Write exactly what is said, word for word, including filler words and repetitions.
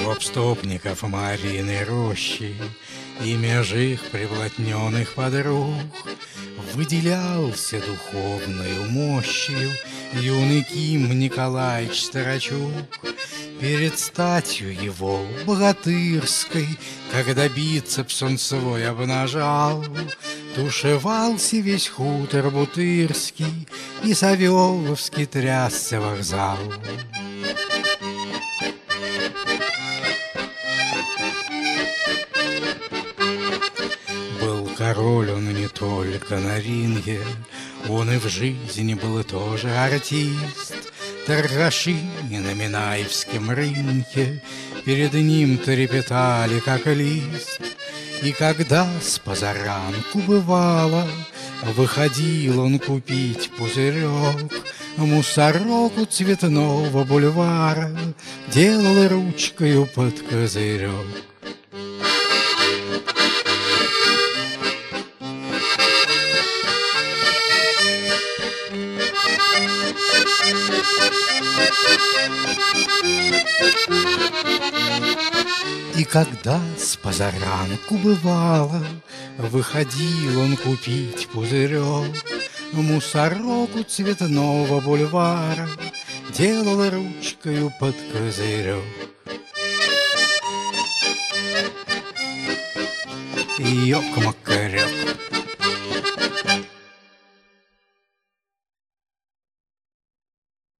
Гопстопников Марины рощи и меж их приблотненных подруг выделялся духовною мощью юный Ким Николаич Старочук. Перед статью его богатырской, когда бицепс он свой обнажал, тушевался весь хутор Бутырский и Савеловский трясся вокзал. Был король он не только на ринге, он и в жизни был тоже артист. Торгаши на Минаевском рынке перед ним трепетали, как лист. И когда с позаранку бывало выходил он купить пузырек, мусорок у Цветного бульвара делал ручкою под козырек. И когда с позаранку бывало выходил он купить пузырек, мусорок у Цветного бульвара делал ручкою под козырек. Ёк-макарёк.